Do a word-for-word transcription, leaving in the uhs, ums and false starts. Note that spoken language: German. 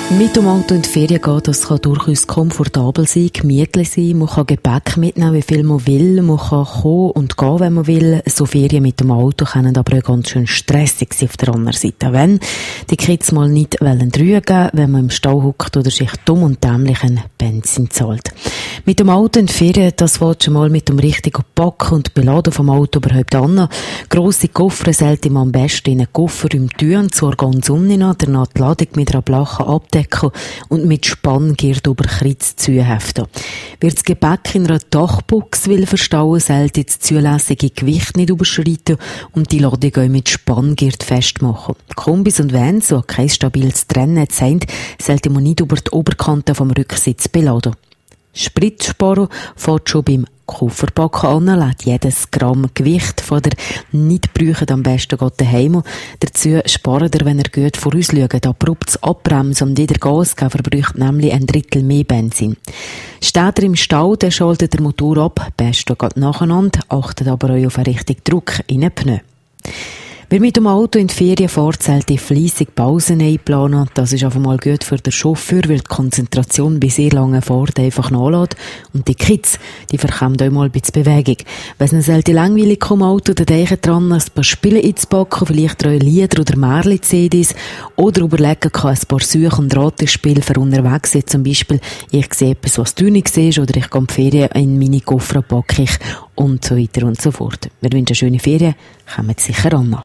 Mit dem Auto in die Ferien gehen, das kann durchaus komfortabel sein, gemütlich sein. Man kann Gepäck mitnehmen, wie viel man will. Man kann kommen und gehen, wenn man will. So Ferien mit dem Auto können aber auch ganz schön stressig sein auf der anderen Seite. Wenn die Kids mal nicht wollen rügen, wenn man im Stau hockt oder sich dumm und dämlich ein Benzin zahlt. Mit dem Auto in die Ferien, das willst du mal mit dem richtigen Packen und Beladen vom Auto überhaupt an. Grosse Koffer sollte man am besten in einen Koffer im Tür, und zwar ganz unten an, danach die Ladung mit einer Blache abdecken und mit Spanngurt über Kreuz zuheften. Wer das Gepäck in einer Dachbox will verstauen, sollte das zulässige Gewicht nicht überschreiten und die Ladung auch mit Spanngurt festmachen. Kombis und Vans, die kein stabiles Trennnetz haben, sollte man nicht über die Oberkante vom Rücksitz beladen. Sprit sparen fährt schon beim Kofferpacken an, lädt jedes Gramm Gewicht von der nicht brauchen am besten geht daheim. Dazu spart er, wenn er gut vorausschaut, abrupt abbremsen und jeder Gasgeber verbraucht nämlich ein Drittel mehr Benzin. Steht er im Stau, dann schaltet der Motor ab, beste geht nacheinander, achtet aber auch auf einen richtigen Druck in den Pneu. Wer mit dem Auto in die Ferien fährt, sollte fleissig Pausen einplanen. Das ist einfach mal gut für den Chauffeur, weil die Konzentration bei sehr langen Fahrten einfach nachlässt. Und die Kids, die verkommen auch mal ein bisschen Bewegung. Wenn es ihnen sollte langweilig kommen, Auto, dann denken dran, ein paar Spiele einzupacken, vielleicht auch Lieder oder Märchen-C Ds. Oder überlegen kann, ein paar Such- und Ratespiele für unterwegs. Zum Beispiel, ich sehe etwas, was du nicht siehst, oder ich gehe in die Ferien, in meine Koffer packe ich und so weiter und so fort. Wir wünschen schöne Ferien, kommen sicher an.